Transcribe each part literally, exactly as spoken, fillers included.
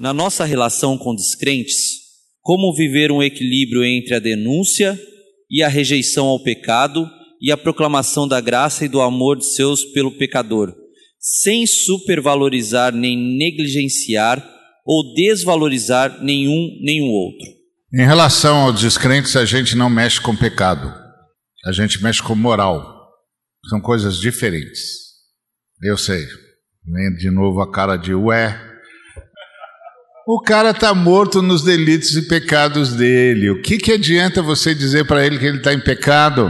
na nossa relação com descrentes, como viver um equilíbrio entre a denúncia e a rejeição ao pecado e a proclamação da graça e do amor de Deus pelo pecador, sem supervalorizar nem negligenciar ou desvalorizar nenhum nem o outro. Em relação aos descrentes, a gente não mexe com pecado, a gente mexe com moral. São coisas diferentes. Eu sei, vem de novo a cara de ué. O cara está morto nos delitos e pecados dele. O que, que adianta você dizer para ele que ele está em pecado?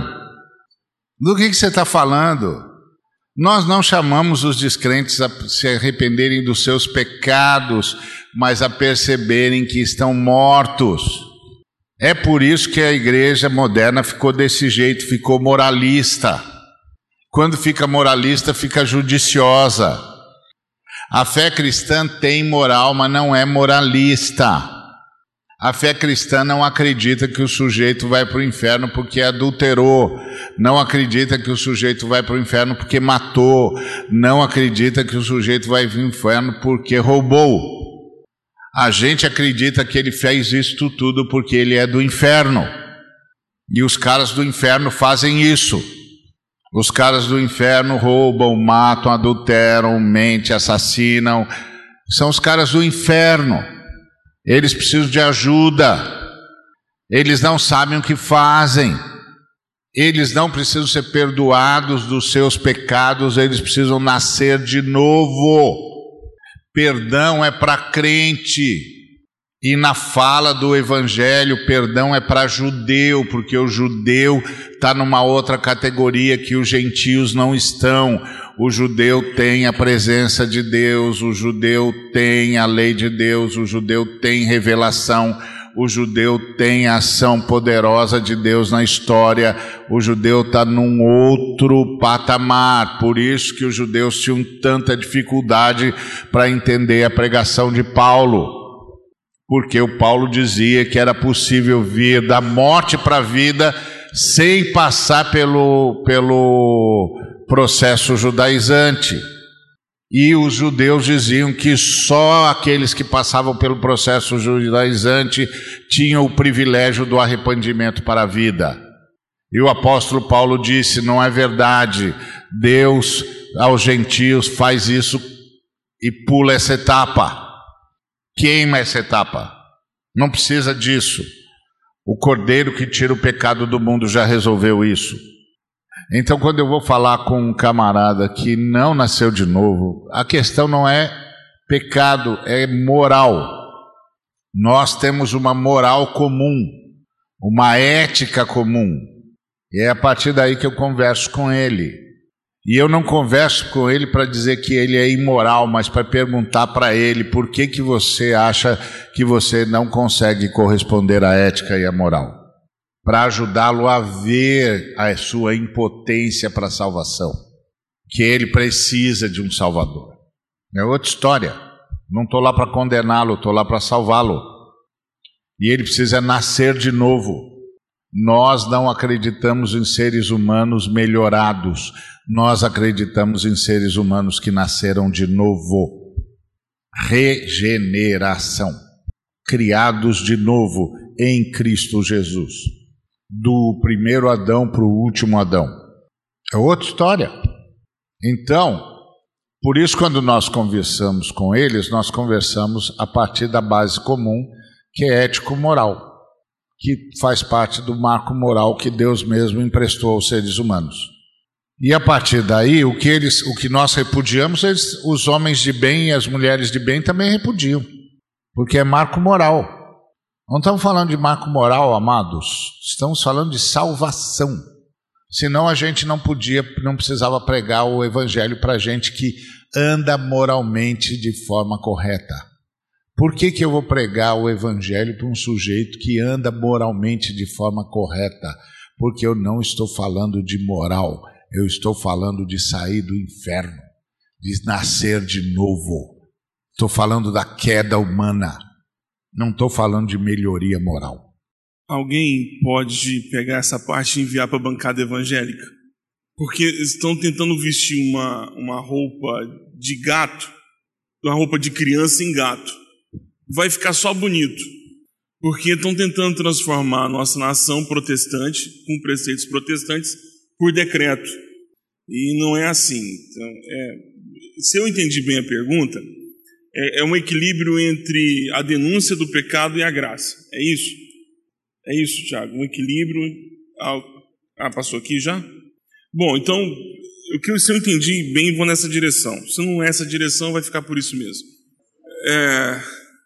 Do que, que você está falando? Nós não chamamos os descrentes a se arrependerem dos seus pecados, mas a perceberem que estão mortos. É por isso que a igreja moderna ficou desse jeito, ficou moralista. Quando fica moralista, fica judiciosa. A fé cristã tem moral, mas não é moralista. A fé cristã não acredita que o sujeito vai para o inferno porque adulterou, não acredita que o sujeito vai para o inferno porque matou, não acredita que o sujeito vai para o inferno porque roubou. A gente acredita que ele fez isto tudo porque ele é do inferno. E os caras do inferno fazem isso. Os caras do inferno roubam, matam, adulteram, mentem, assassinam. São os caras do inferno. Eles precisam de ajuda. Eles não sabem o que fazem. Eles não precisam ser perdoados dos seus pecados. Eles precisam nascer de novo. Perdão é para crente. E na fala do evangelho, perdão é para judeu, porque o judeu está numa outra categoria que os gentios não estão. O judeu tem a presença de Deus, o judeu tem a lei de Deus, o judeu tem revelação, o judeu tem a ação poderosa de Deus na história, o judeu está num outro patamar. Por isso que os judeus tinham tanta dificuldade para entender a pregação de Paulo. Porque o Paulo dizia que era possível vir da morte para a vida sem passar pelo, pelo processo judaizante. E os judeus diziam que só aqueles que passavam pelo processo judaizante tinham o privilégio do arrependimento para a vida. E o apóstolo Paulo disse: não é verdade, Deus aos gentios faz isso e pula essa etapa. Queima essa etapa. Não precisa disso. O Cordeiro que tira o pecado do mundo já resolveu isso. Então, quando eu vou falar com um camarada que não nasceu de novo, a questão não é pecado, é moral. Nós temos uma moral comum, uma ética comum. E é a partir daí que eu converso com ele. E eu não converso com ele para dizer que ele é imoral, mas para perguntar para ele por que, que você acha que você não consegue corresponder à ética e à moral. Para ajudá-lo a ver a sua impotência para a salvação. Que ele precisa de um salvador. É outra história. Não estou lá para condená-lo, estou lá para salvá-lo. E ele precisa nascer de novo. Nós não acreditamos em seres humanos melhorados. Nós acreditamos em seres humanos que nasceram de novo. Regeneração. Criados de novo em Cristo Jesus. Do primeiro Adão para o último Adão. É outra história. Então, por isso quando nós conversamos com eles, nós conversamos a partir da base comum, que é ético-moral, que faz parte do marco moral que Deus mesmo emprestou aos seres humanos. E a partir daí, o que, eles, o que nós repudiamos, eles, os homens de bem e as mulheres de bem também repudiam, porque é marco moral. Não estamos falando de marco moral, amados, estamos falando de salvação. Senão a gente não podia, não precisava pregar o evangelho para gente que anda moralmente de forma correta. Por que que eu vou pregar o evangelho para um sujeito que anda moralmente de forma correta? Porque eu não estou falando de moral, eu estou falando de sair do inferno, de nascer de novo. Estou falando da queda humana, não estou falando de melhoria moral. Alguém pode pegar essa parte e enviar para a bancada evangélica? Porque estão tentando vestir uma, uma roupa de gato, uma roupa de criança em gato. vai ficar só bonito, porque estão tentando transformar a nossa nação protestante, com preceitos protestantes, por decreto. E não é assim. Então, é, se eu entendi bem a pergunta, é, é um equilíbrio entre a denúncia do pecado e a graça. É isso? É isso, Tiago? Um equilíbrio... Ah, ah, passou aqui já? Bom, então, o que se eu entendi bem, vou nessa direção. Se não é essa direção, vai ficar por isso mesmo. É...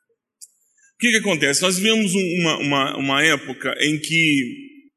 O que, que acontece? Nós vivemos uma, uma, uma época em que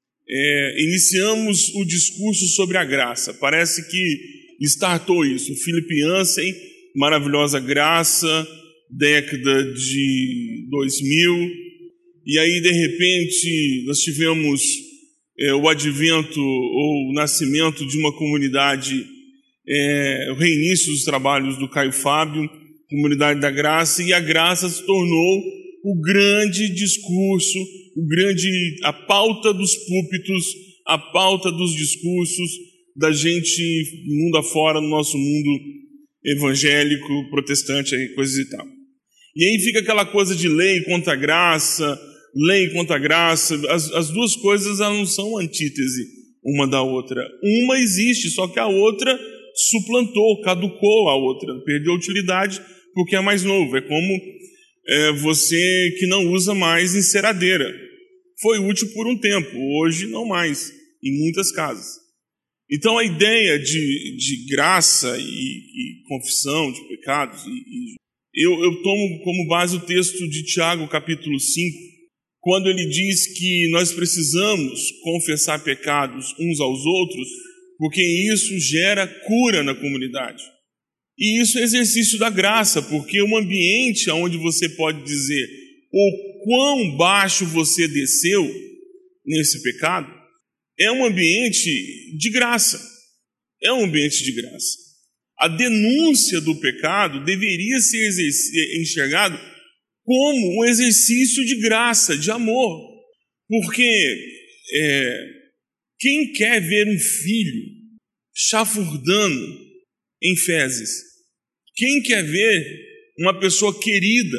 é, iniciamos o discurso sobre a graça. Parece que startou isso. Philip Yancey, Maravilhosa Graça, década de dois mil. E aí, de repente, nós tivemos é, o advento ou o nascimento de uma comunidade, é, o reinício dos trabalhos do Caio Fábio, Comunidade da Graça, e a graça se tornou o grande discurso, o grande, a pauta dos púlpitos, a pauta dos discursos da gente mundo afora, no nosso mundo evangélico, protestante, coisas e tal. E aí fica aquela coisa de lei contra a graça, lei contra a graça. As, as duas coisas elas não são antítese uma da outra. Uma existe, só que a outra suplantou, caducou a outra, perdeu utilidade porque é mais novo. É como é, você que não usa mais enceradeira. Foi útil por um tempo, hoje não mais, em muitas casas. Então a ideia de, de graça e, e confissão de pecados, e, e eu, eu tomo como base o texto de Tiago, capítulo cinco, quando ele diz que nós precisamos confessar pecados uns aos outros, porque isso gera cura na comunidade. E isso é exercício da graça, porque um ambiente onde você pode dizer o quão baixo você desceu nesse pecado, é um ambiente de graça. É um ambiente de graça. A denúncia do pecado deveria ser enxergado como um exercício de graça, de amor. Porque é, quem quer ver um filho chafurdando em fezes? Quem quer ver uma pessoa querida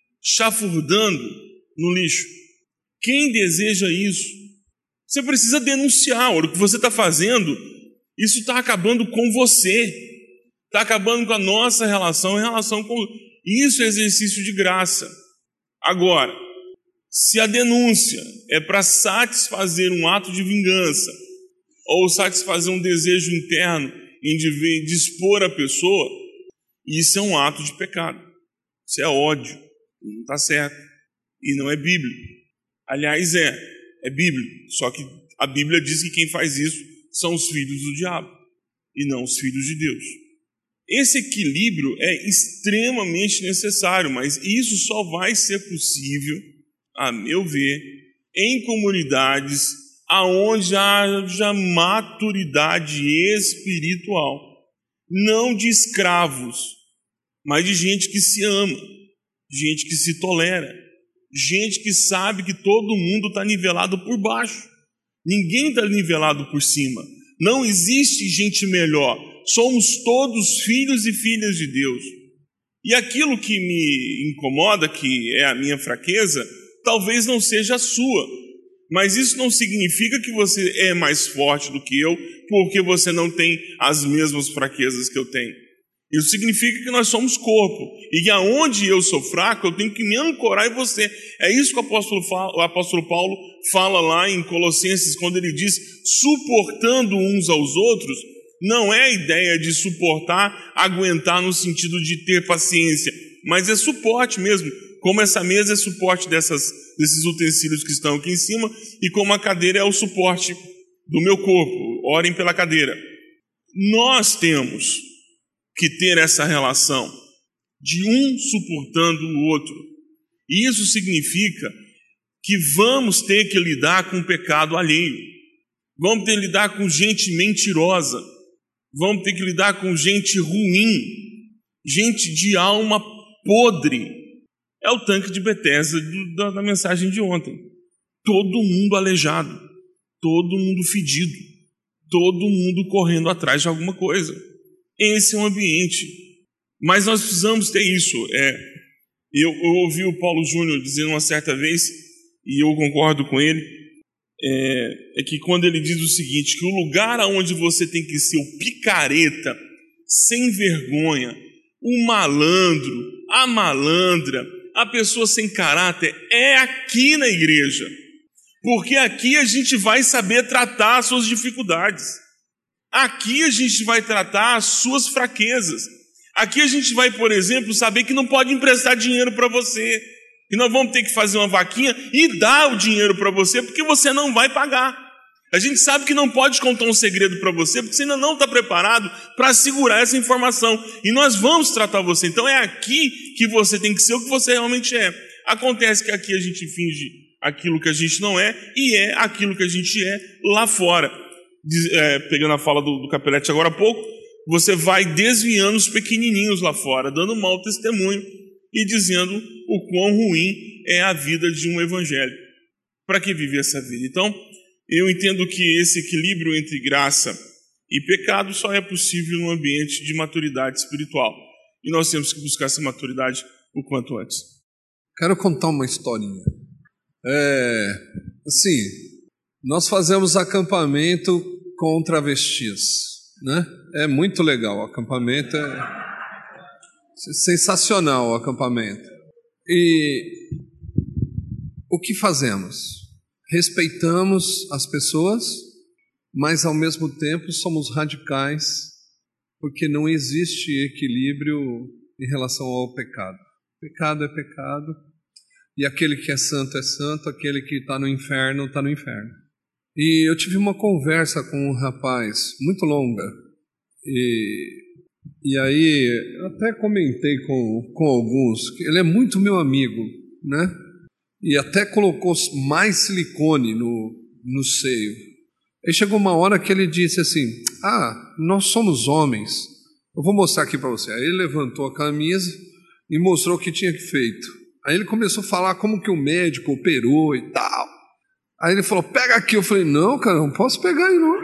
chafurdando no lixo? Quem deseja isso? Você precisa denunciar. O que você está fazendo, isso está acabando com você. Está acabando com a nossa relação em relação com... Isso é exercício de graça. Agora, se a denúncia é para satisfazer um ato de vingança ou satisfazer um desejo interno em dispor a pessoa, isso é um ato de pecado. Isso é ódio. Não está certo. E não é bíblico. Aliás, é. É bíblico. Só que a Bíblia diz que quem faz isso são os filhos do diabo e não os filhos de Deus. Esse equilíbrio é extremamente necessário, mas isso só vai ser possível, a meu ver, em comunidades aonde haja maturidade espiritual, não de escravos, mas de gente que se ama, gente que se tolera, gente que sabe que todo mundo está nivelado por baixo, ninguém está nivelado por cima, não existe gente melhor. Somos todos filhos e filhas de Deus. E aquilo que me incomoda, que é a minha fraqueza, talvez não seja a sua. Mas isso não significa que você é mais forte do que eu, porque você não tem as mesmas fraquezas que eu tenho. Isso significa que nós somos corpo. E que aonde eu sou fraco, eu tenho que me ancorar em você. É isso que o apóstolo, fala, o apóstolo Paulo fala lá em Colossenses, quando ele diz, suportando uns aos outros. Não é a ideia de suportar, aguentar no sentido de ter paciência, mas é suporte mesmo, como essa mesa é suporte dessas, desses utensílios que estão aqui em cima, e como a cadeira é o suporte do meu corpo. Orem pela cadeira. Nós temos que ter essa relação de um suportando o outro. E isso significa que vamos ter que lidar com o pecado alheio. Vamos ter que lidar com gente mentirosa. Vamos ter que lidar com gente ruim, gente de alma podre. É o tanque de Betesda do, da, da mensagem de ontem. Todo mundo aleijado, todo mundo fedido, todo mundo correndo atrás de alguma coisa. Esse é o ambiente. Mas nós precisamos ter isso. É, Eu, eu ouvi o Paulo Júnior dizendo uma certa vez, e eu concordo com ele, é, é que quando ele diz o seguinte, que o lugar onde você tem que ser o picareta, sem vergonha, o malandro, a malandra, a pessoa sem caráter, é aqui na igreja. Porque aqui a gente vai saber tratar as suas dificuldades. Aqui a gente vai tratar as suas fraquezas. Aqui a gente vai, por exemplo, saber que não pode emprestar dinheiro para você. E nós vamos ter que fazer uma vaquinha e dar o dinheiro para você, porque você não vai pagar. A gente sabe que não pode contar um segredo para você, porque você ainda não está preparado para segurar essa informação. E nós vamos tratar você. Então é aqui que você tem que ser o que você realmente é. Acontece que aqui a gente finge aquilo que a gente não é e é aquilo que a gente é lá fora. É, pegando a fala do, do Capelletti agora há pouco, você vai desviando os pequenininhos lá fora, dando mau testemunho e dizendo o quão ruim é a vida de um evangélico. Para que viver essa vida? Então, eu entendo que esse equilíbrio entre graça e pecado só é possível num ambiente de maturidade espiritual. E nós temos que buscar essa maturidade o quanto antes. Quero contar uma historinha. É, assim, nós fazemos acampamento com travestis, né? É muito legal, o acampamento é sensacional, o acampamento. E o que fazemos? Respeitamos as pessoas, mas ao mesmo tempo somos radicais, porque não existe equilíbrio em relação ao pecado. Pecado é pecado, e aquele que é santo é santo, aquele que está no inferno está no inferno. E eu tive uma conversa com um rapaz muito longa, e, e aí eu até comentei com, com alguns, que ele é muito meu amigo, né? E até colocou mais silicone no, no seio. Aí chegou uma hora que ele disse assim, ah, nós somos homens, eu vou mostrar aqui para você. Aí ele levantou a camisa e mostrou o que tinha feito. Aí ele começou a falar como que o médico operou e tal. Aí ele falou, pega aqui. Eu falei, não, cara, não posso pegar aí não.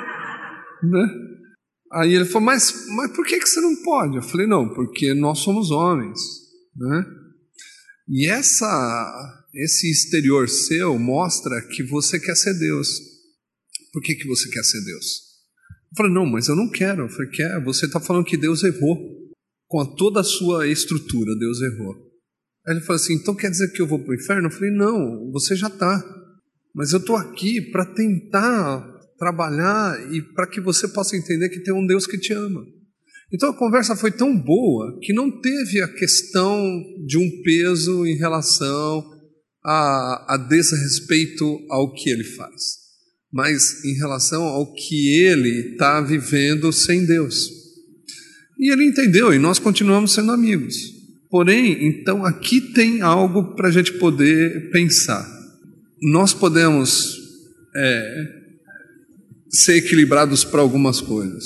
Né? Aí ele falou, mas, mas por que, que você não pode? Eu falei, não, porque nós somos homens. Né? E essa, esse exterior seu mostra que você quer ser Deus. Por que, que você quer ser Deus? Eu falei, não, mas eu não quero. Eu falei, quer? Você está falando que Deus errou. Com a toda a sua estrutura, Deus errou. Aí ele falou assim, então quer dizer que eu vou para o inferno? Eu falei, não, você já está. Mas eu estou aqui para tentar trabalhar e para que você possa entender que tem um Deus que te ama. Então a conversa foi tão boa que não teve a questão de um peso em relação a, a desrespeito ao que ele faz, mas em relação ao que ele está vivendo sem Deus. E ele entendeu, e nós continuamos sendo amigos. Porém, então aqui tem algo para a gente poder pensar. Nós podemos é, ser equilibrados para algumas coisas,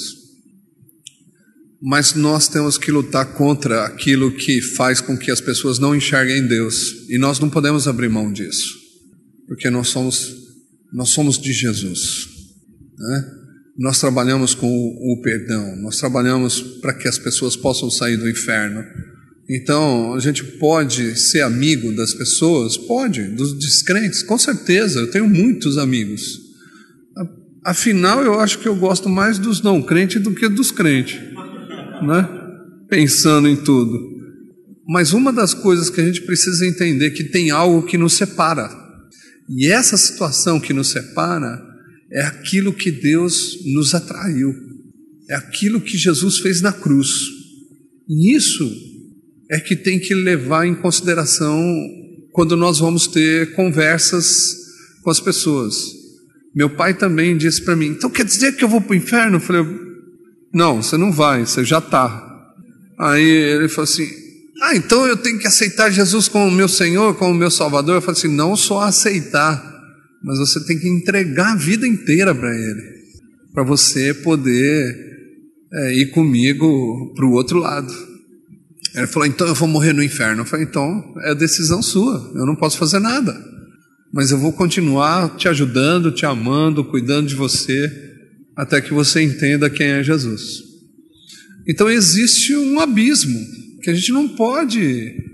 mas nós temos que lutar contra aquilo que faz com que as pessoas não enxerguem Deus, e nós não podemos abrir mão disso, porque nós somos, nós somos de Jesus, né? Nós trabalhamos com o, o perdão, nós trabalhamos para que as pessoas possam sair do inferno. Então, a gente pode ser amigo das pessoas? Pode, dos descrentes, com certeza, eu tenho muitos amigos. Afinal, eu acho que eu gosto mais dos não crentes do que dos crentes, né? Pensando em tudo. Mas uma das coisas que a gente precisa entender é que tem algo que nos separa. E essa situação que nos separa é aquilo que Deus nos atraiu. É aquilo que Jesus fez na cruz. E isso é que tem que levar em consideração quando nós vamos ter conversas com as pessoas. Meu pai também disse para mim, então quer dizer que eu vou para o inferno? Eu falei, não, você não vai, você já está. Aí ele falou assim, ah, então eu tenho que aceitar Jesus como meu Senhor, como meu Salvador? Eu falei assim, não só aceitar, mas você tem que entregar a vida inteira para Ele, para você poder é, ir comigo para o outro lado. Ele falou, então eu vou morrer no inferno. Eu falei, então é decisão sua, eu não posso fazer nada, mas eu vou continuar te ajudando, te amando, cuidando de você, até que você entenda quem é Jesus. Então existe um abismo que a gente não pode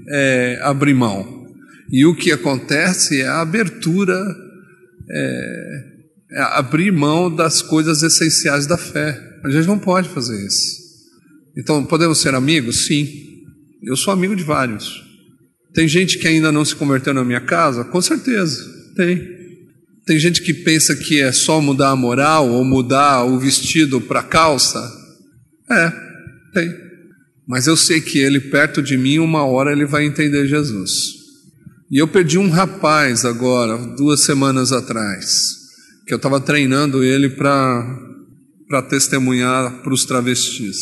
é, abrir mão. E o que acontece é a abertura, é, é abrir mão das coisas essenciais da fé. A gente não pode fazer isso. Então, podemos ser amigos? Sim. Eu sou amigo de vários. Tem gente que ainda não se converteu na minha casa? Com certeza, tem. Tem gente que pensa que é só mudar a moral ou mudar o vestido para calça? É, tem. Mas eu sei que ele perto de mim, uma hora ele vai entender Jesus. E eu perdi um rapaz agora, duas semanas atrás, que eu estava treinando ele para para testemunhar para os travestis.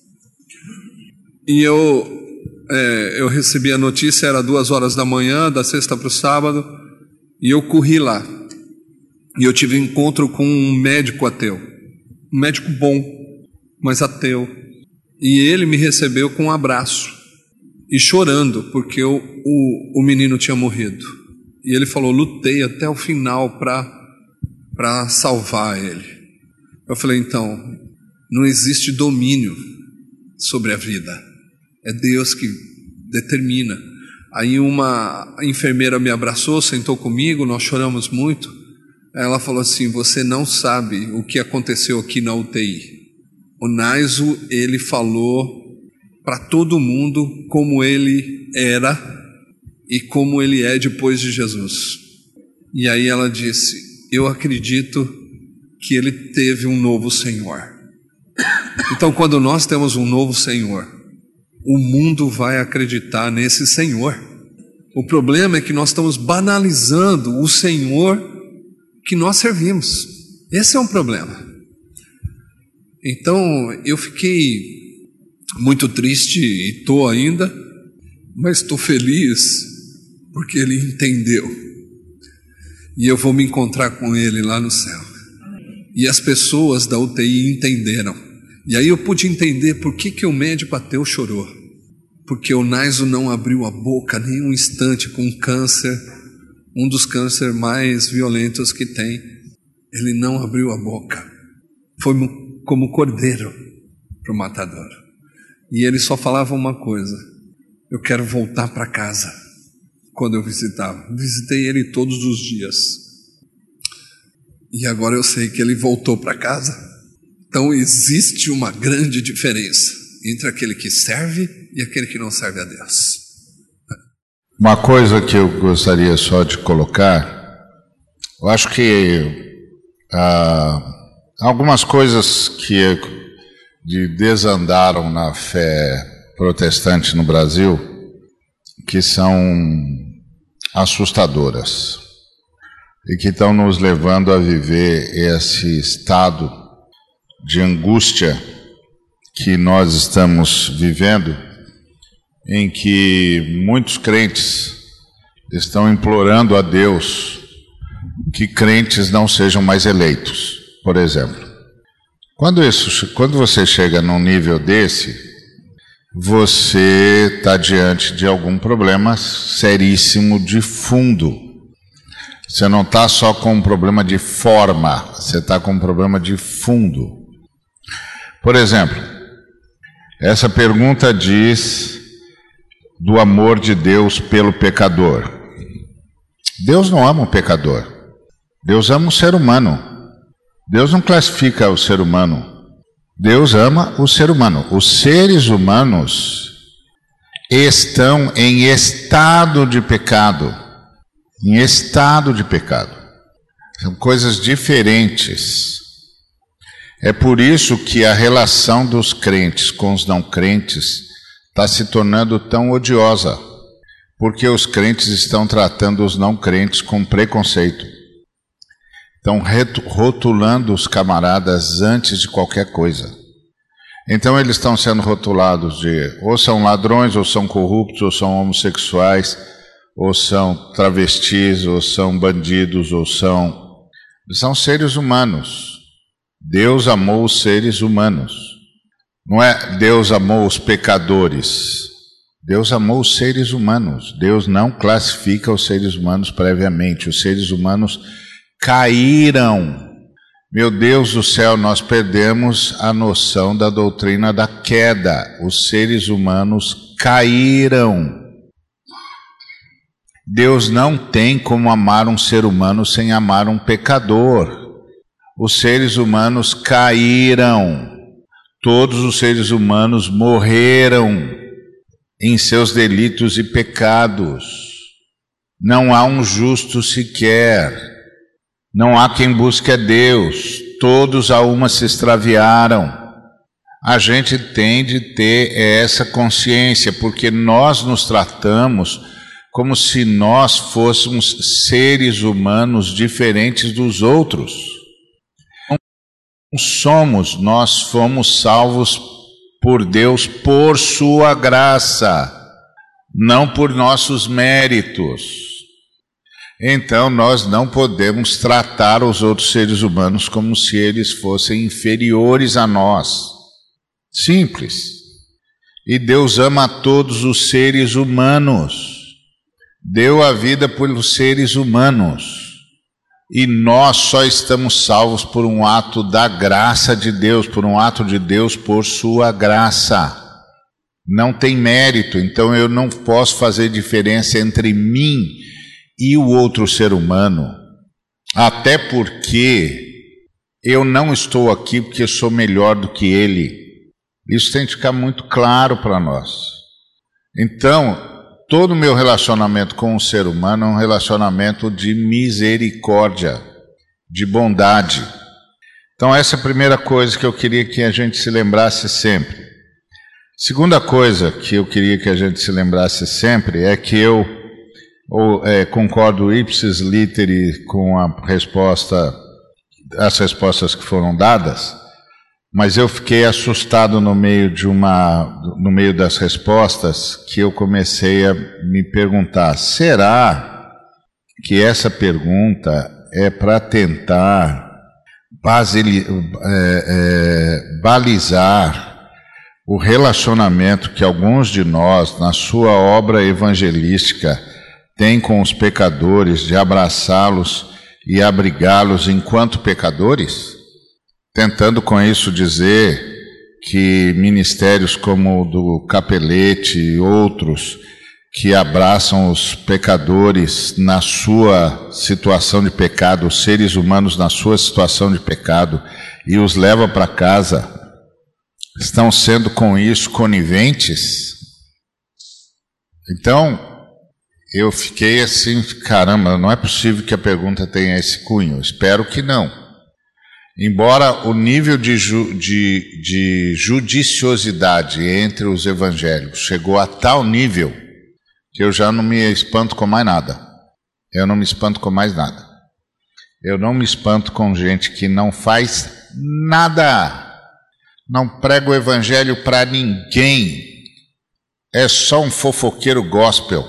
E eu, é, eu recebi a notícia, era duas horas da manhã, da sexta para o sábado, e eu corri lá. E eu tive um encontro com um médico ateu, um médico bom, mas ateu. E ele me recebeu com um abraço e chorando, porque o, o, o menino tinha morrido. E ele falou, lutei até o final para para salvar ele. Eu falei, então, não existe domínio sobre a vida. É Deus que determina. Aí uma enfermeira me abraçou, sentou comigo, nós choramos muito. Ela falou assim, você não sabe o que aconteceu aqui na U T I. O Naiso, ele falou para todo mundo como ele era e como ele é depois de Jesus. E aí ela disse, eu acredito que ele teve um novo Senhor. Então, quando nós temos um novo Senhor, o mundo vai acreditar nesse Senhor. O problema é que nós estamos banalizando o Senhor que nós servimos. Esse é um problema. Então, eu fiquei muito triste e estou ainda, mas estou feliz porque ele entendeu. E eu vou me encontrar com ele lá no céu. E as pessoas da U T I entenderam. E aí eu pude entender por que, que o médico ateu chorou. Porque o Naiso não abriu a boca nem um instante com câncer, um dos cânceres mais violentos que tem. Ele não abriu a boca. Foi como cordeiro para o matador. E ele só falava uma coisa, eu quero voltar para casa. Quando eu visitava, visitei ele todos os dias. E agora eu sei que ele voltou para casa. Então existe uma grande diferença entre aquele que serve e aquele que não serve a Deus. Uma coisa que eu gostaria só de colocar, eu acho que ah, algumas coisas que de desandaram na fé protestante no Brasil, que são assustadoras e que estão nos levando a viver esse estado de angústia que nós estamos vivendo, em que muitos crentes estão implorando a Deus que crentes não sejam mais eleitos. Por exemplo, quando, isso, quando você chega num nível desse, você está diante de algum problema seríssimo de fundo. Você não está só com um problema de forma, você está com um problema de fundo. Por exemplo, essa pergunta diz do amor de Deus pelo pecador. Deus não ama o pecador. Deus ama o ser humano. Deus não classifica o ser humano. Deus ama o ser humano. Os seres humanos estão em estado de pecado. Em estado de pecado. São coisas diferentes. É por isso que a relação dos crentes com os não crentes está se tornando tão odiosa. Porque os crentes estão tratando os não crentes com preconceito. Estão rotulando os camaradas antes de qualquer coisa. Então eles estão sendo rotulados de ou são ladrões, ou são corruptos, ou são homossexuais, ou são travestis, ou são bandidos, ou são... São seres humanos. Deus amou os seres humanos. Não é Deus amou os pecadores. Deus amou os seres humanos. Deus não classifica os seres humanos previamente. Os seres humanos caíram. Meu Deus do céu, nós perdemos a noção da doutrina da queda. Os seres humanos caíram. Deus não tem como amar um ser humano sem amar um pecador. Os seres humanos caíram, todos os seres humanos morreram em seus delitos e pecados. Não há um justo sequer, não há quem busque a Deus, todos a uma se extraviaram. A gente tem de ter essa consciência, porque nós nos tratamos como se nós fôssemos seres humanos diferentes dos outros. Não somos, nós fomos salvos por Deus por sua graça, não por nossos méritos. Então nós não podemos tratar os outros seres humanos como se eles fossem inferiores a nós. Simples. E Deus ama a todos os seres humanos. Deu a vida pelos seres humanos, e nós só estamos salvos por um ato da graça de Deus, por um ato de Deus por sua graça. Não tem mérito, então eu não posso fazer diferença entre mim e o outro ser humano, até porque eu não estou aqui porque sou melhor do que ele. Isso tem que ficar muito claro para nós. Então, todo o meu relacionamento com o ser humano é um relacionamento de misericórdia, de bondade. Então essa é a primeira coisa que eu queria que a gente se lembrasse sempre. Segunda coisa que eu queria que a gente se lembrasse sempre é que eu ou, é, concordo ipsis literi com a resposta, as respostas que foram dadas, mas eu fiquei assustado no meio de uma, no meio das respostas, que eu comecei a me perguntar: será que essa pergunta é para tentar basili, é, é, balizar o relacionamento que alguns de nós, na sua obra evangelística, têm com os pecadores, de abraçá-los e abrigá-los enquanto pecadores? Tentando com isso dizer que ministérios como o do Capelete e outros que abraçam os pecadores na sua situação de pecado, os seres humanos na sua situação de pecado, e os leva para casa, estão sendo com isso coniventes? Então, eu fiquei assim, caramba, não é possível que a pergunta tenha esse cunho. Espero que não. Embora o nível de, ju, de, de judiciosidade entre os evangélicos chegou a tal nível que eu já não me espanto com mais nada. Eu não me espanto com mais nada. Eu não me espanto com gente que não faz nada, não prega o evangelho para ninguém, é só um fofoqueiro gospel.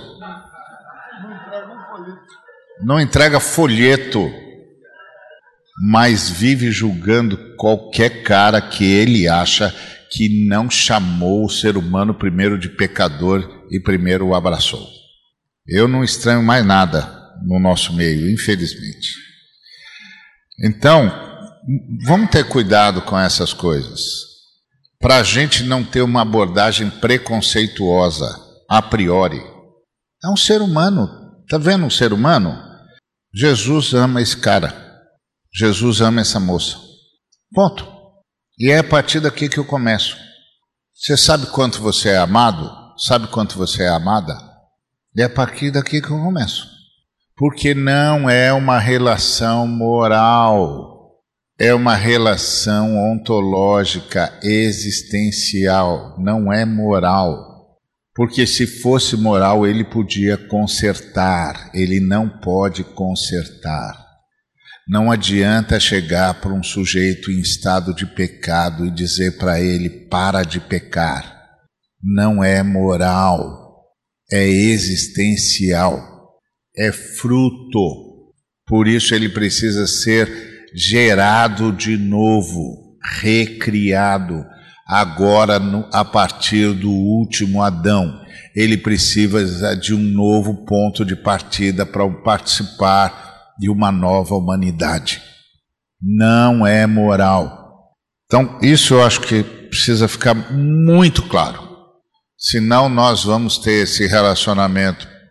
Não entrega folheto, mas vive julgando qualquer cara que ele acha que não chamou o ser humano primeiro de pecador e primeiro o abraçou. Eu não estranho mais nada no nosso meio, infelizmente. Então, vamos ter cuidado com essas coisas, para a gente não ter uma abordagem preconceituosa, a priori. É um ser humano, está vendo um ser humano? Jesus ama esse cara. Jesus ama essa moça. Ponto. E é a partir daqui que eu começo. Você sabe quanto você é amado? Sabe quanto você é amada? E é a partir daqui que eu começo. Porque não é uma relação moral. É uma relação ontológica, existencial. Não é moral. Porque se fosse moral, ele podia consertar. Ele não pode consertar. Não adianta chegar para um sujeito em estado de pecado e dizer para ele: para de pecar. Não é moral, é existencial, é fruto. Por isso ele precisa ser gerado de novo, recriado. Agora, no, a partir do último Adão, ele precisa de um novo ponto de partida para participar de uma nova humanidade. Não é moral. Então, isso eu acho que precisa ficar muito claro. Senão nós vamos ter esse relacionamento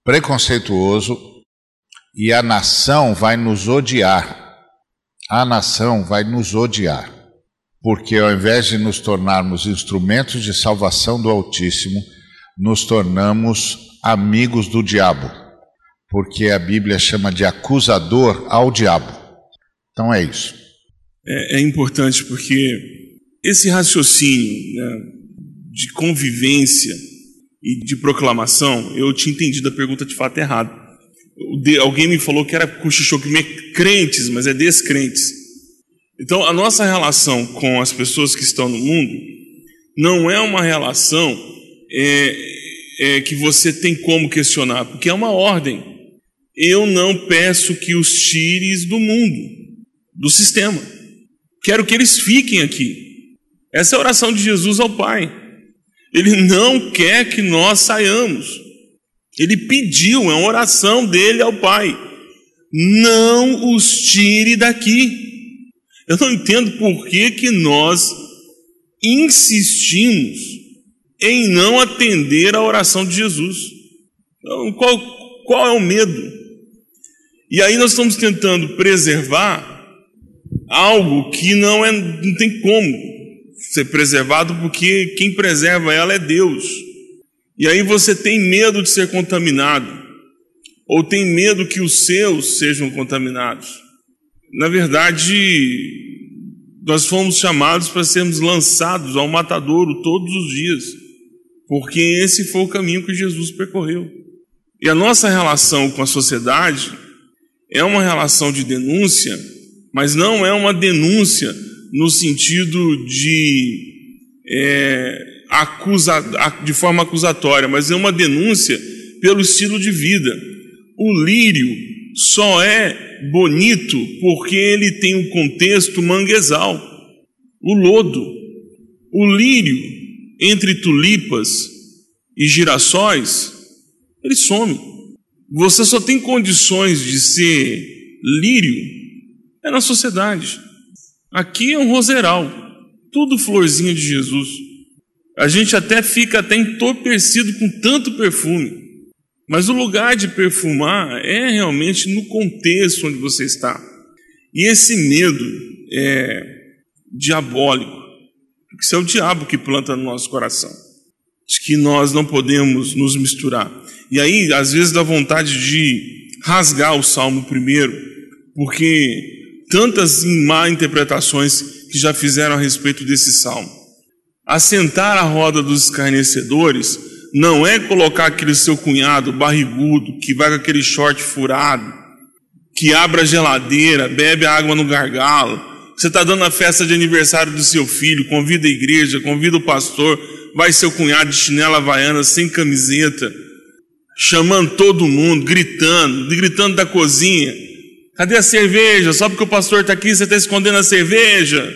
preconceituoso e a nação vai nos odiar. A nação vai nos odiar, porque ao invés de nos tornarmos instrumentos de salvação do Altíssimo, nos tornamos amigos do diabo, porque a Bíblia chama de acusador ao diabo. Então é isso. É, é importante porque esse raciocínio, né, de convivência e de proclamação, eu tinha entendido a pergunta de fato errado. De, alguém me falou que era cochichou que é crentes, mas é descrentes. Então a nossa relação com as pessoas que estão no mundo não é uma relação é, é, que você tem como questionar, porque é uma ordem. Eu não peço que os tires do mundo, do sistema. Quero que eles fiquem aqui. Essa é a oração de Jesus ao Pai. Ele não quer que nós saiamos. Ele pediu, é uma oração dele ao Pai: não os tire daqui. Eu não entendo por que, que nós insistimos em não atender a oração de Jesus. Então, qual, qual é o medo? E aí nós estamos tentando preservar algo que não, é, não tem como ser preservado, porque quem preserva ela é Deus. E aí você tem medo de ser contaminado, ou tem medo que os seus sejam contaminados. Na verdade, nós fomos chamados para sermos lançados ao matadouro todos os dias, porque esse foi o caminho que Jesus percorreu. E a nossa relação com a sociedade é uma relação de denúncia, mas não é uma denúncia no sentido de, é, acusa, de forma acusatória, mas é uma denúncia pelo estilo de vida. O lírio só é bonito porque ele tem um contexto manguezal. O lodo, o lírio entre tulipas e girassóis, ele some. Você só tem condições de ser lírio é na sociedade. Aqui é um roseral, tudo florzinha de Jesus. A gente até fica até entorpecido com tanto perfume, mas o lugar de perfumar é realmente no contexto onde você está. E esse medo é diabólico, porque isso é o diabo que planta no nosso coração, de que nós não podemos nos misturar. E aí, às vezes, dá vontade de rasgar o Salmo primeiro, porque tantas má interpretações que já fizeram a respeito desse salmo. Assentar a roda dos escarnecedores não é colocar aquele seu cunhado barrigudo, que vai com aquele short furado, que abre a geladeira, bebe a água no gargalo. Você está dando a festa de aniversário do seu filho, convida a igreja, convida o pastor, vai seu cunhado de chinela havaiana, sem camiseta, chamando todo mundo, gritando, gritando da cozinha: cadê a cerveja? Só porque o pastor está aqui, você está escondendo a cerveja.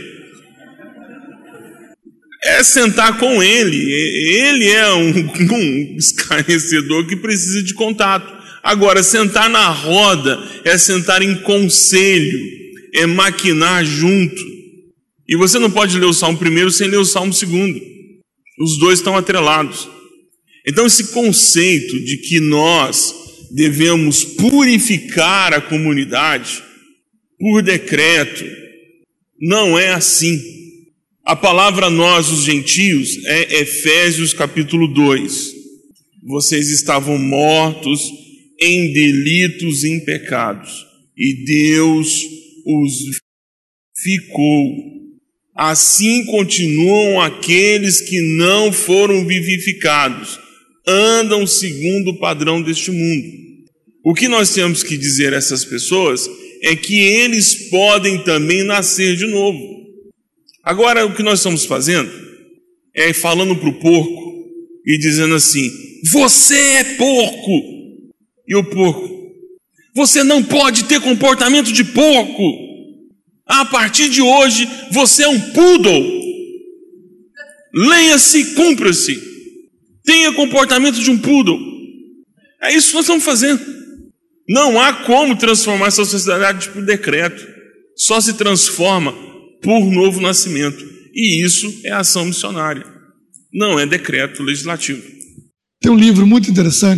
É sentar com ele. Ele é um, um escarnecedor que precisa de contato. Agora, sentar na roda é sentar em conselho, é maquinar junto. E você não pode ler o Salmo primeiro sem ler o Salmo segundo. Os dois estão atrelados. Então, esse conceito de que nós devemos purificar a comunidade por decreto, não é assim. A palavra nós, os gentios, é Efésios capítulo dois. Vocês estavam mortos em delitos e em pecados, e Deus os ficou. Assim continuam aqueles que não foram vivificados, andam segundo o padrão deste mundo. O que nós temos que dizer a essas pessoas é que eles podem também nascer de novo. Agora, o que nós estamos fazendo é falando para o porco e dizendo assim: você é porco. E o porco: você não pode ter comportamento de porco. A partir de hoje, você é um poodle. Leia-se, cumpra-se. Tenha comportamento de um poodle. É isso que nós estamos fazendo. Não há como transformar essa sociedade por decreto. Só se transforma por novo nascimento. E isso é ação missionária. Não é decreto legislativo. Tem um livro muito interessante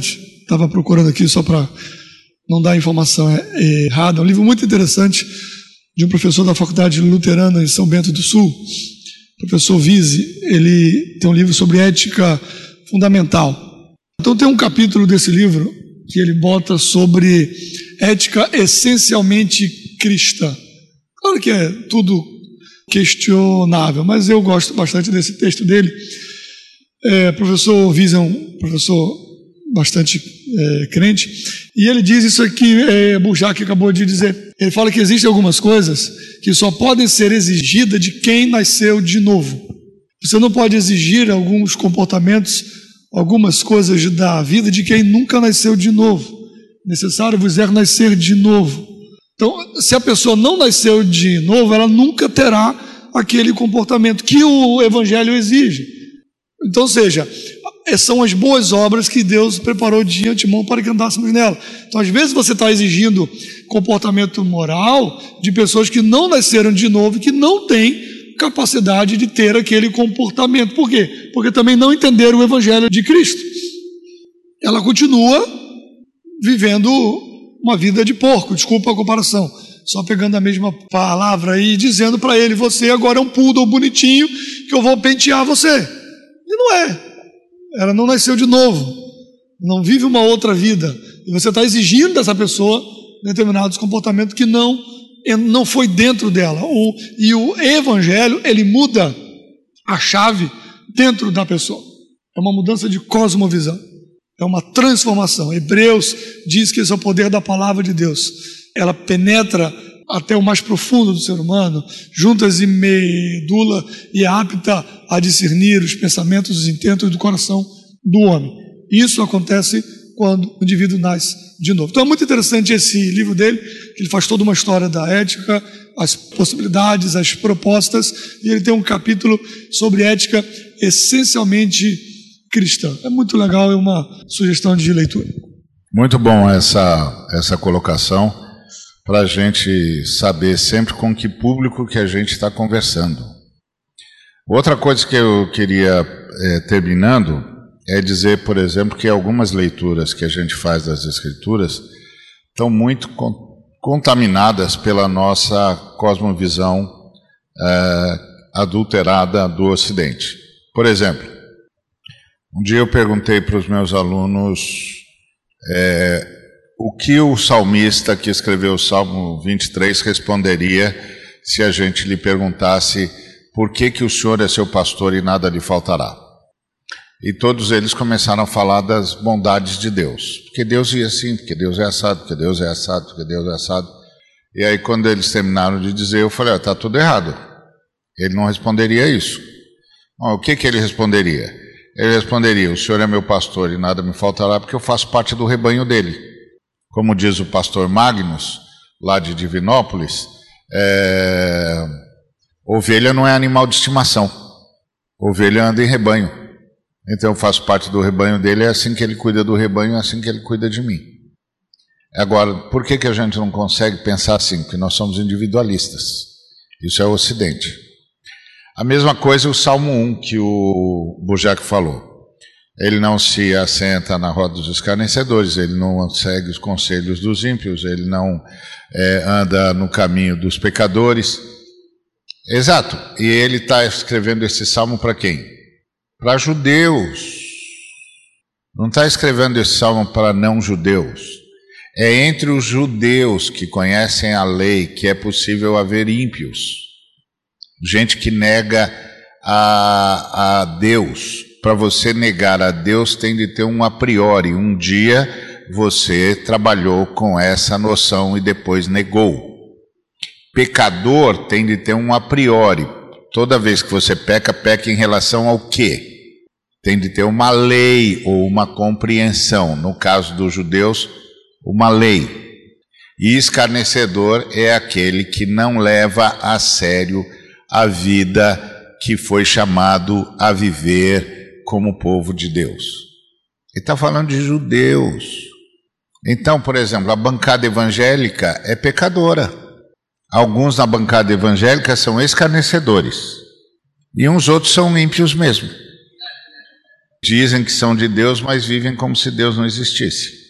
estava procurando aqui só para não dar informação errada. É um livro muito interessante de um professor da Faculdade Luterana em São Bento do Sul, professor Vise. Ele tem um livro sobre ética fundamental. Então tem um capítulo desse livro que ele bota sobre ética essencialmente cristã. Claro que é tudo questionável, mas eu gosto bastante desse texto dele. É, professor Vise é um professor bastante é, crente, e ele diz isso aqui, é, Burjac acabou de dizer. Ele fala que existem algumas coisas que só podem ser exigidas de quem nasceu de novo. Você não pode exigir alguns comportamentos, algumas coisas da vida de quem nunca nasceu de novo. Necessário vos é nascer de novo. Então, se a pessoa não nasceu de novo, ela nunca terá aquele comportamento que o Evangelho exige. Então, ou seja, são as boas obras que Deus preparou de antemão para que andássemos nela. Então, às vezes você está exigindo comportamento moral de pessoas que não nasceram de novo e que não têm capacidade de ter aquele comportamento. Por quê? Porque também não entenderam o Evangelho de Cristo. Ela continua vivendo uma vida de porco, desculpa a comparação, só pegando a mesma palavra e dizendo para ele, você agora é um poodle bonitinho que eu vou pentear você. E não é. Ela não nasceu de novo, não vive uma outra vida, e você está exigindo dessa pessoa determinados comportamentos que não, não foi dentro dela. O, e o Evangelho, ele muda a chave dentro da pessoa. É uma mudança de cosmovisão. É uma transformação. Hebreus diz que esse é o poder da palavra de Deus. Ela penetra até o mais profundo do ser humano, juntas e medula, e é apta a discernir os pensamentos, os intentos do coração do homem. Isso acontece quando o indivíduo nasce de novo. Então é muito interessante esse livro dele, que ele faz toda uma história da ética, as possibilidades, as propostas, e ele tem um capítulo sobre ética essencialmente cristã. É muito legal, é uma sugestão de leitura. Muito bom essa, essa colocação, para a gente saber sempre com que público que a gente está conversando. Outra coisa que eu queria, é, terminando, é dizer, por exemplo, que algumas leituras que a gente faz das Escrituras estão muito con contaminadas pela nossa cosmovisão é, adulterada do Ocidente. Por exemplo, um dia eu perguntei para os meus alunos é, o que o salmista que escreveu o Salmo vinte e três responderia se a gente lhe perguntasse por que, que o Senhor é seu pastor e nada lhe faltará. E todos eles começaram a falar das bondades de Deus. Porque Deus é assim, porque Deus é assado, porque Deus é assado, porque Deus é assado. E aí quando eles terminaram de dizer, eu falei, está tudo errado. Ele não responderia isso. Bom, o que, que ele responderia? Ele responderia, o Senhor é meu pastor e nada me faltará, porque eu faço parte do rebanho dele. Como diz o pastor Magnus, lá de Divinópolis, é... ovelha não é animal de estimação. Ovelha anda em rebanho. Então eu faço parte do rebanho dele, é assim que ele cuida do rebanho, é assim que ele cuida de mim. Agora, por que, que a gente não consegue pensar assim? Porque nós somos individualistas. Isso é o Ocidente. A mesma coisa o Salmo um, que o Burjac falou. Ele não se assenta na roda dos escarnecedores, ele não segue os conselhos dos ímpios, ele não é, anda no caminho dos pecadores. Exato. E ele está escrevendo esse salmo para quem? Para judeus. Não está escrevendo esse salmo para não judeus. É entre os judeus que conhecem a lei que é possível haver ímpios. Gente que nega a, a Deus. Para você negar a Deus tem de ter um a priori. Um dia você trabalhou com essa noção e depois negou. Pecador tem de ter um a priori. Toda vez que você peca, peca em relação ao quê? Tem de ter uma lei ou uma compreensão. No caso dos judeus, uma lei. E escarnecedor é aquele que não leva a sério a vida que foi chamado a viver como povo de Deus. Ele está falando de judeus. Então, por exemplo, a bancada evangélica é pecadora. Alguns na bancada evangélica são escarnecedores. E uns outros são ímpios mesmo. Dizem que são de Deus, mas vivem como se Deus não existisse.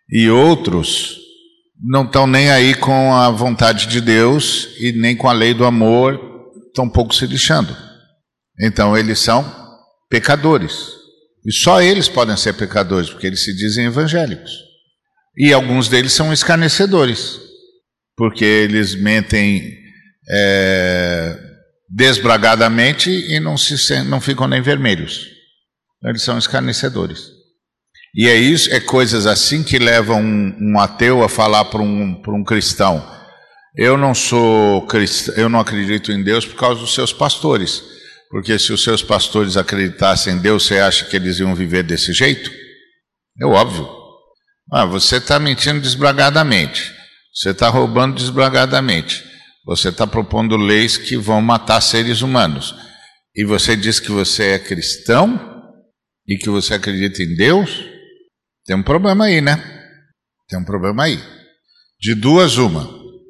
E outros não estão nem aí com a vontade de Deus e nem com a lei do amor, estão um pouco se lixando. Então eles são pecadores. E só eles podem ser pecadores, porque eles se dizem evangélicos. E alguns deles são escarnecedores, porque eles mentem é, desbragadamente e não, se, não ficam nem vermelhos. Eles são escarnecedores. E é isso, é coisas assim que levam um, um ateu a falar para um, para um cristão: eu não sou cristão, eu não acredito em Deus por causa dos seus pastores. Porque se os seus pastores acreditassem em Deus, você acha que eles iam viver desse jeito? É óbvio. Ah, você está mentindo desbragadamente. Você está roubando desbragadamente. Você está propondo leis que vão matar seres humanos. E você diz que você é cristão e que você acredita em Deus? Tem um problema aí, né? Tem um problema aí. De duas, uma.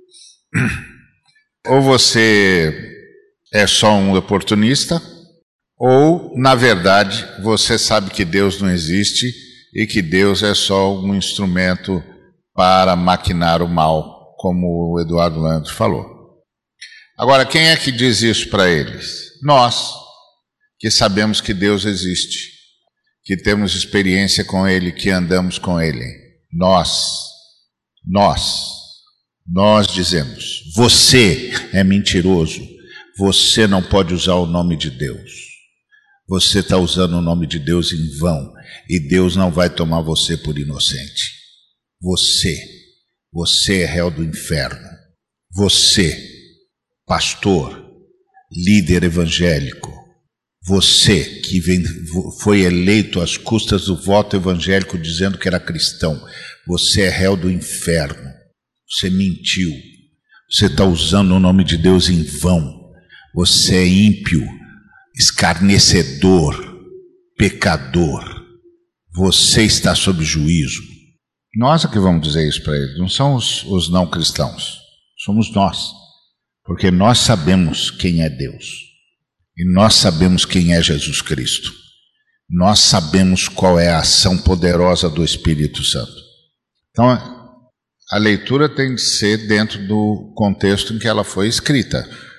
Ou você é só um oportunista, ou, na verdade, você sabe que Deus não existe e que Deus é só um instrumento para maquinar o mal, como o Eduardo Leandro falou. Agora, quem é que diz isso para eles? Nós, que sabemos que Deus existe, que temos experiência com Ele, que andamos com Ele. Nós, nós, nós dizemos: você é mentiroso. Você não pode usar o nome de Deus. Você está usando o nome de Deus em vão. E Deus não vai tomar você por inocente. Você, você é réu do inferno. Você, pastor, líder evangélico. Você que vem, foi eleito às custas do voto evangélico dizendo que era cristão. Você é réu do inferno. Você mentiu. Você está usando o nome de Deus em vão. Você é ímpio, escarnecedor, pecador. Você está sob juízo. Nós é que vamos dizer isso para eles, não são os, os não cristãos. Somos nós. Porque nós sabemos quem é Deus. E nós sabemos quem é Jesus Cristo. Nós sabemos qual é a ação poderosa do Espírito Santo. Então, a leitura tem de ser dentro do contexto em que ela foi escrita.